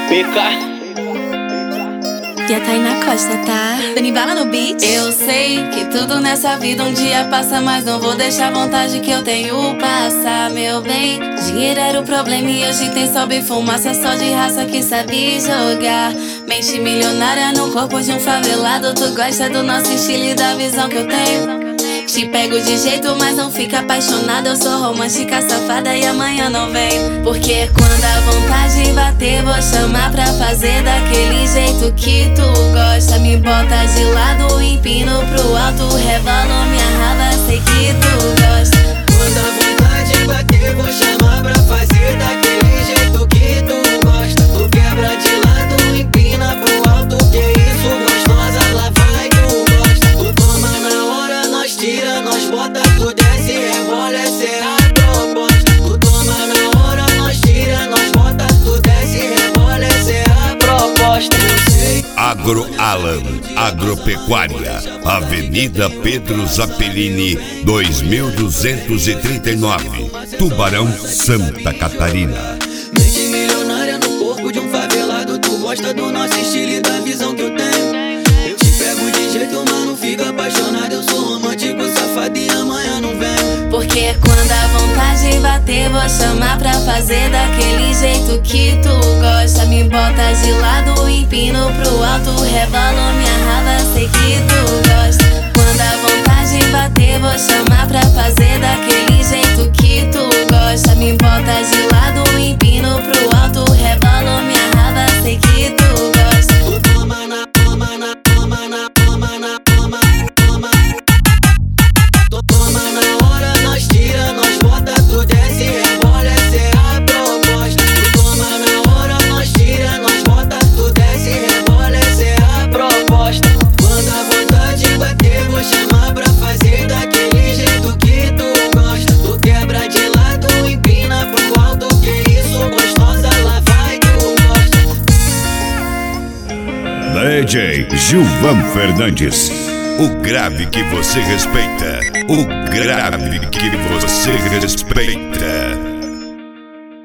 Pica. E a Tainá Costa, tá? Danibala no beat. Eu sei que tudo nessa vida um dia passa, mas não vou deixar a vontade que eu tenho passar, meu bem. Dinheiro era o problema e hoje tem sol e fumaça, só de raça que sabe jogar. Mente milionária no corpo de um favelado. Tu gosta do nosso estilo e da visão que eu tenho. Te pego de jeito, mas não fica apaixonada. Eu sou romântica, safada e amanhã não vem. Porque quando a vontade bater, vou chamar pra fazer daquele jeito que tu gosta. Me bota de lado, empino pro alto, rebalo minha raba, sei que tu gosta. Quando a vontade bater, vou chamar pra fazer daquele jeito que tu gosta. Tu quebra de lado, empina pro alto, que isso, gostosa, lá vai tu gosta. Tu toma na hora, nós tira, nós bota, tu desce, rebola, essa é a proposta. Tu toma na hora, nós tira, nós bota, tu desce, rebola, essa é a proposta. Eu sei. Agro Alan, Agropecuária, Avenida Pedro Zappellini, 2239, Tubarão, Santa Catarina. Mente milionária no corpo de um favelado. Tu gosta do nosso estilo e da visão que eu tenho. Eu te pego de jeito, mas não fica apaixonado. Eu sou romântico, safado e amanhã não vem. Porque quando a vontade bater, vou chamar pra fazer daquele jeito que tu gosta. Me bota de lado, empino pro alto, rebalo minha raba, sei que tu gosta. Quando a vontade bater, vou chamar pra fazer daquele jeito que tu gosta. Me bota de lado, empino pro alto, rebalo minha raba, sei que tu gosta. Tu toma na, toma na, toma na, toma na, toma, toma. Tu toma na hora, nós tira, nós bota, tu desce, rebola, essa é a proposta. Tu toma na hora, nós tira, nós bota, tu desce, rebola, essa é a proposta. Quando a vontade bater, vou chamar pra fazer daquele jeito que tu gosta. Tu quebra de lado, empina pro alto, que isso, gostosa, lá vai tu gosta. DJ Gilvan Fernandes. O grave que você respeita. O grave que você respeita.